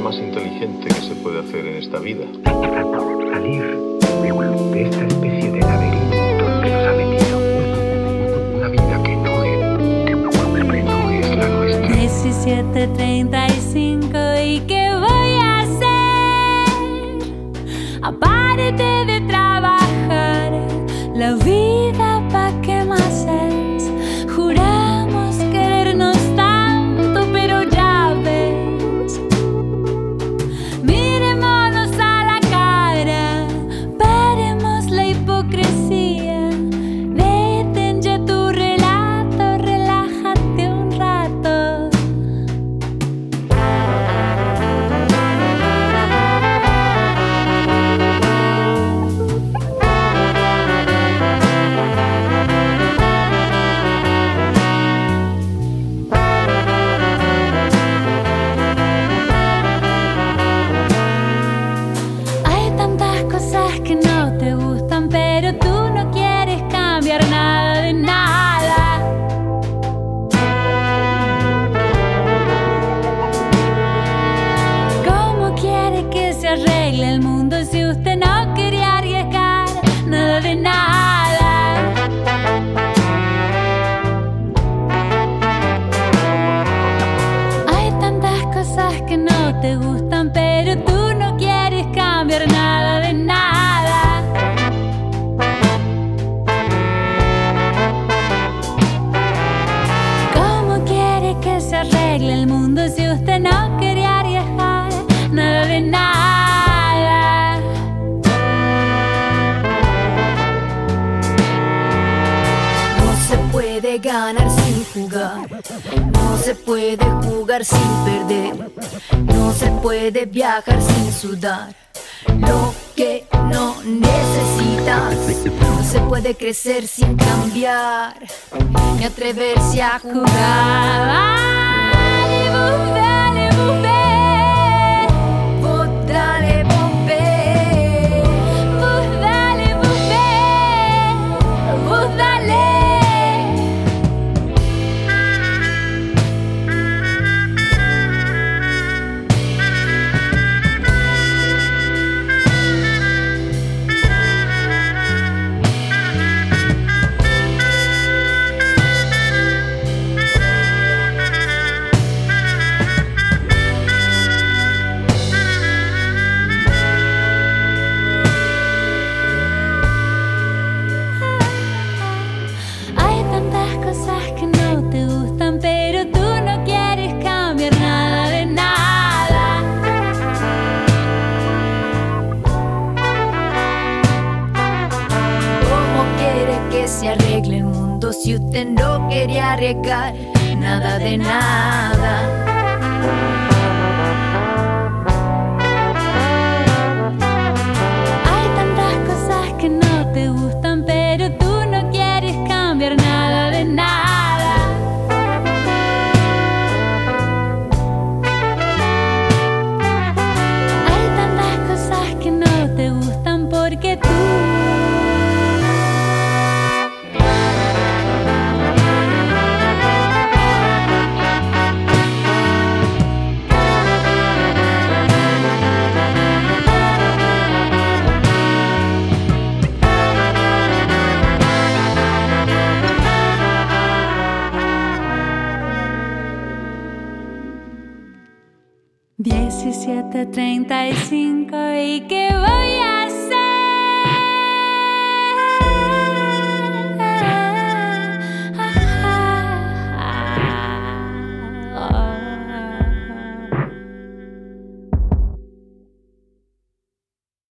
más inteligente que se puede hacer en esta vida. Salir de esta especie de laberinto que nos ha metido. Una vida que no es la nuestra. 17:35 ¿y qué voy a hacer? Aparte de trabajar, la vida pa' qué más es. Juramos querernos tanto, pero ya ves. Miremonos a la cara, paremos la hipocresía. Detén ya tu relato, relájate un rato. Hay tantas cosas que no te gustan, pero tú no quieres cambiar nada de nada. ¿Cómo quiere que se arregle el mundo si usted no quería arriesgar nada de nada? Hay tantas cosas que no te gustan, pero tú no quieres cambiar nada de nada. ¿Cómo quiere que se arregle el mundo si usted no quería arriesgar nada de nada? No se puede ganar sin jugar, no se puede jugar sin perder, no se puede viajar sin sudar. Lo que no necesitas, no se puede crecer sin cambiar, ni atreverse a jugar. Allez-vous, allez-vous, Vos dale, bombé. vous allez vous allez. Hay tantas cosas que no te gustan, pero tú no quieres cambiar nada de nada. ¿Cómo quiere que se arregle el mundo si usted no quería arriesgar nada de nada? Hay tantas cosas que no te gustan, pero tú no quieres cambiar nada de nada. Hay tantas cosas que no te gustan porque tú ¿17:35 y qué va?